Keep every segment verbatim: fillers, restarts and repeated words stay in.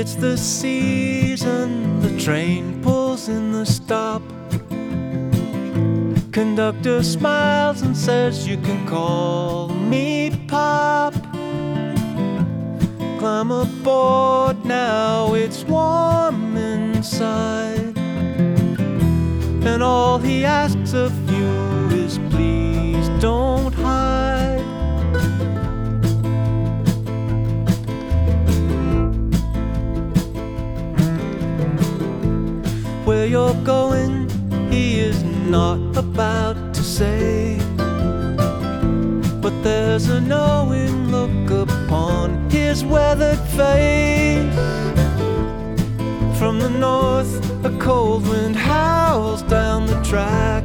It's the season, the train pulls in the stop. Conductor smiles and says you can call me Pop. Climb aboard now, it's warm inside, and all he asks of you is please don't hide. Where you're going, he is not about to say, but there's a knowing look upon his weathered face. From the north, a cold wind howls down the track,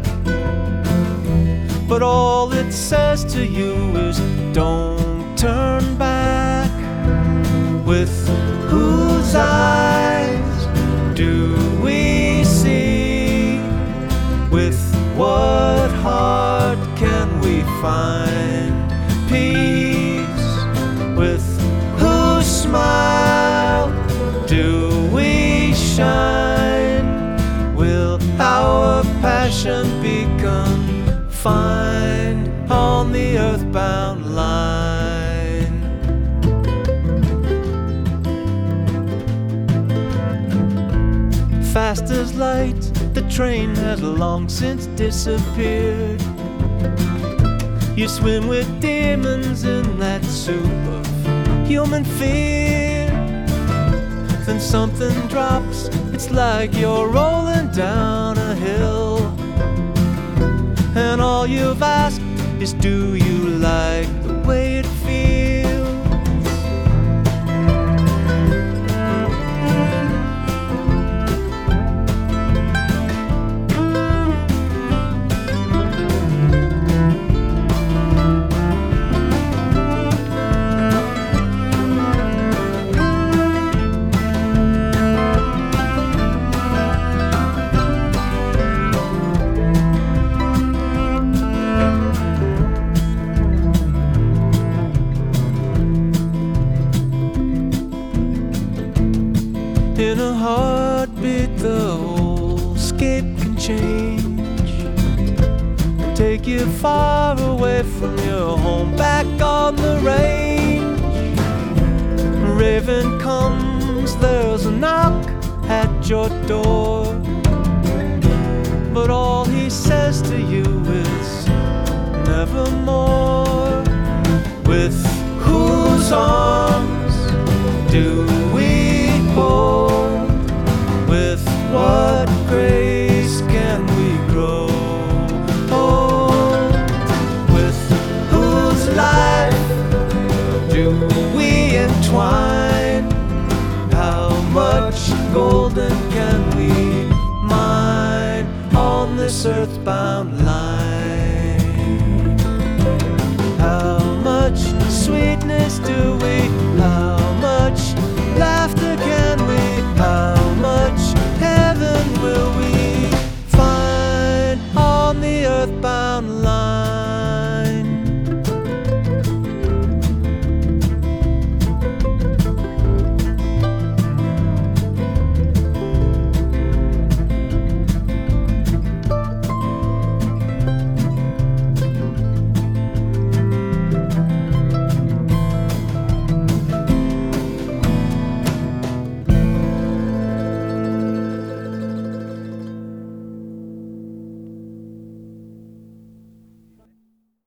but all it says to you is don't turn back. With whose eyes do we see? With what heart can we find peace? With whose smile do we shine? Will our passion be confined on the earthbound line? Fast as light, the train has long since disappeared. You swim with demons in that soup of human fear. Then something drops, it's like you're rolling down a hill, and all you've asked is do you like the way it feels? In a heartbeat, the whole scape can change, take you far away from your home, back on the range. Raven comes, there's a knock at your door, but all he says to you is nevermore. With whose arms do we hold? With what grace can we grow old? With whose life do we entwine? How much golden can we mine on this earthbound line? How much sweetness do we? How much laughter can we? How much heaven will we find on the earthbound line?